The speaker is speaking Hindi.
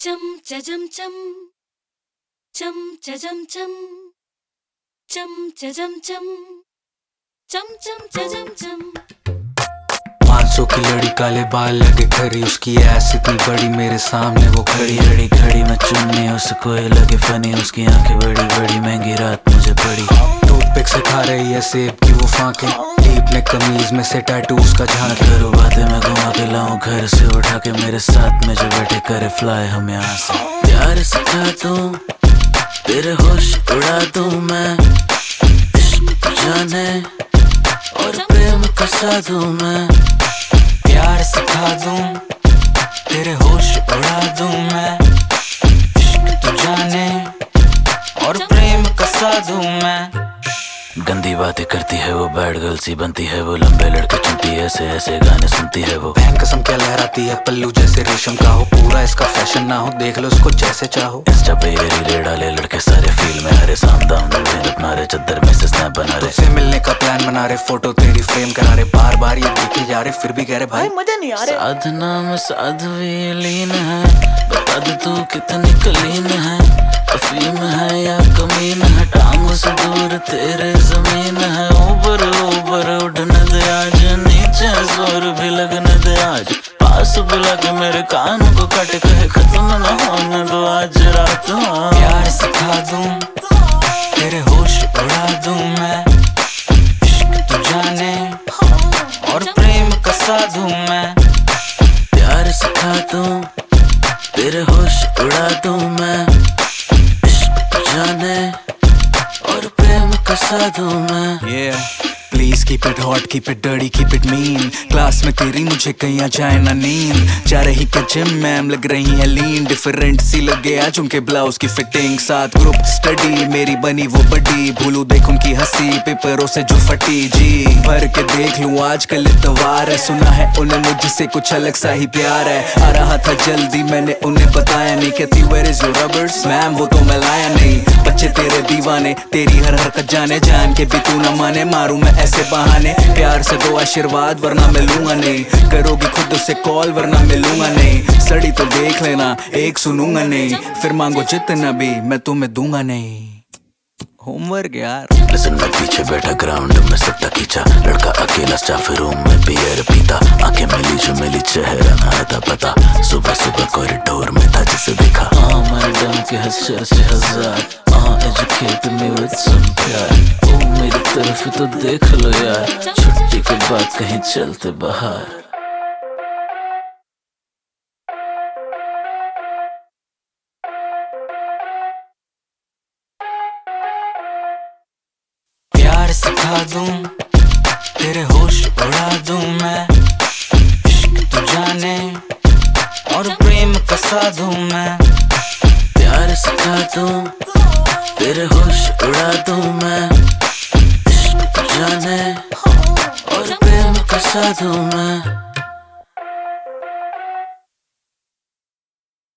चम चजम चम चम चजम चम चम चजम चम चम चम चजम चम 500 की लड़ी, काले बाल लगे खरी, उसकी ऐस इतनी बड़ी मेरे सामने वो खड़ी खड़ी खड़ी। मैं चुन्नी उसको ये लगे फनी, उसकी आंखें बड़ी बड़ी, महंगी रात मुझे पड़ी। टूथपिक से खा रही है सेब की वो फांके, डीप नेक कमीज में से टैटू उसका झांक। करो बातें मैं घुमा के लाऊं घर से उठा के, मेरे साथ में जो बैठे करे फ्लाई हम यहाँ से। प्यार सिखा दूं तेरे होश उड़ा दूं मैं, इश्क जाने और प्रेम का साधू मैं। प्यार सिखा दूं तेरे होश उड़ा दूं मैं, इश्क तू जाने और प्रेम का साधू मैं। गंदी बातें करती है वो, बैड गर्ल सी बनती है वो, लंबे लड़के चुनती है, ऐसे ऐसे गाने सुनती है वो। बहन कसम क्या लहराती है पल्लू जैसे रेशम का हो, पूरा इसका फैशन ना हो, देख लो उसको जैसे चाहो। इंस्टा पे ये रीले डाले लड़के सारे फील में, हरे साम दाम अपना रहे, चद्दर में से स्नैप बना रहे, तुझसे मिलने का प्लान बना रहे, फोटो तेरी फ्रेम करा रहे, बार बार ये देखे जा रहे, फिर भी कह रहे भाई मजा नहीं आ रहा। साधना में साध्वी लीन है, बता दे तू कितनी कलीन है, अफीम है या कमीन है, टांगों से दूर तेरे जमीन है। ऊपर ऊपर उठने दे आज, नीचे जोर भी लगने दे आज, पास बुला के मेरे कान को काट कहे खत्म न होने दो आज रात। प्यार सिखा दूं तेरे होश उड़ा दूं मैं, इश्क तू जाने और प्रेम का साधू मैं। प्यार सिखा दूं तेरे होश उड़ा दूं मैं, इश्क तू जाने और प्रेम का साधू मैं। Please keep it hot, keep it dirty, keep it mean। Class में तेरी मुझे कहीं आ जाए ना नींद, जा रही क्या जिम मैम लग रही है लीन, डिफरेंट सी लगे आज उनके ब्लाउज की फिटिंग, साथ ग्रुप स्टडी मेरी बनी वो बड़ी, भूलू देख उनकी हंसी पेपरों से जो फटी, जी भर के देख लूं आजकल इतवार है, सुना है उन्हें मुझसे कुछ अलग सा ही प्यार है, आ रहा था जल्दी मैंने उन्हें बताया नहीं, कहती where is your rubbers ma'am वो तो मैं लाया नहीं, बच्चे तेरे दीवाने तेरी हर हरकत जाने, जान के भी तू न माने, मारूं मैं ऐसे बहाने, प्यार से दो आशीर्वाद वरना मिलूंगा नहीं, करोगी खुद से कॉल वरना मिलूंगा नहीं, सड़ी तो देख लेना एक सुनूंगा नहीं, फिर मांगो जितना भी मैं तुम्हें दूंगा नहीं। होमवर्क यार। Listen, मैं पीछे बैठा ग्राउंड में सट्टा खींचा, लड़का अकेला स्टाफ रूम में बियर पीता, आंखें मिली जो मिली चेहरा ना था पता, सुबह सुबह कॉरिडोर में था जिसे देखा। मैडम के हज़ार से हजार, एजुकेट मी विद सम प्यार, ओ मेरी तरफ तो देख लो यार, छुट्टी के बाद कहीं चलते बाहर। प्यार सिखा दूं तेरे होश उड़ा दूं मैं, इश्क तू जाने और प्रेम का साधू मैं। प्यार सिखा दूं तेरे होश उड़ा दूं मैं, इश्क तू जाने और प्रेम का साधू मैं।